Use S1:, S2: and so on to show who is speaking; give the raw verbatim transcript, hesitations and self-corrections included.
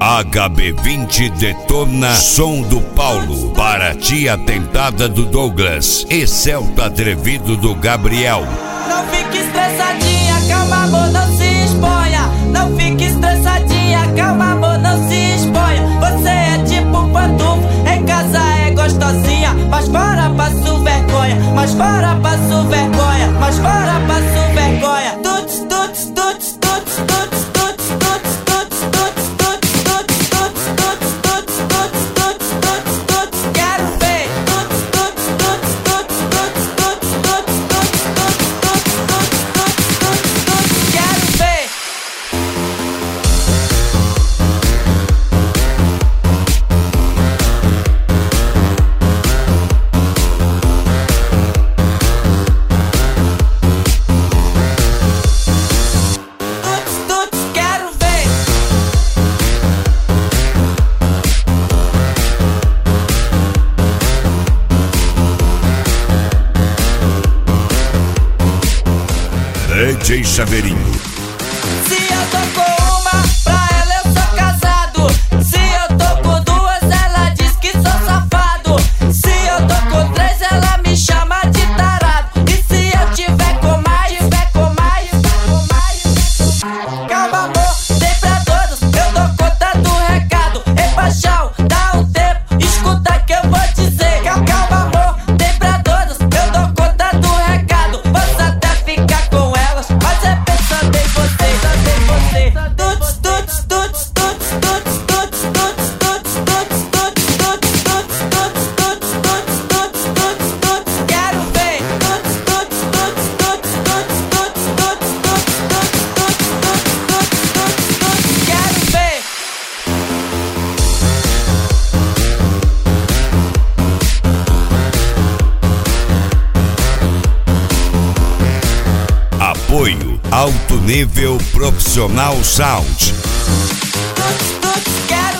S1: H B vinte detona Som do Paulo, Paraty Atentada do Douglas e Celta Atrevido do Gabriel.
S2: Não fique estressadinha, calma amor, não se exponha. Não fique estressadinha, calma amor, não se exponha. Você é tipo pantufo, em casa é gostosinha, mas fora passo vergonha, mas fora passo vergonha, mas fora passo vergonha. Tuts, tuts, tuts, tuts, tuts, tuts, tuts, tuts, tuts, tuts, tuts, tuts, tuts, tuts, tuts, tuts, tuts, tuts, quero ver. Tuts, tuts, tuts, tuts, tuts, tuts, tuts, tuts, tuts, tuts, tuts, tuts, quero ver.
S1: D J Chaveirinho.
S2: Se eu tô com uma, pra ela eu sou casado. Se eu tô com duas, ela diz que sou safado. Se eu tô com três, ela me chama de tarado. E se eu tiver com mais, tiver com mais, com mais, calma amor, tem pra todos, eu dou conta do recado. Ei paixão, dá um tempo, escuta que eu vou dizer. Calma amor, tem pra todos, eu dou conta do recado. Posso até ficar com elas, mas é pensando em você, pensando em você. Tuts, tuts, tuts, tuts, tuts, tuts, tuts, tuts, tuts, tuts, tuts, tuts, tuts, tuts, tuts, tuts, tuts, tuts, quero ver. Tuts, tuts, tuts, tuts, tuts, tuts, tuts, tuts, tuts, tuts, tuts, tuts, quero ver.
S1: Apoio Alto Nível Profissional Sound.
S2: Tuts, tuts, quero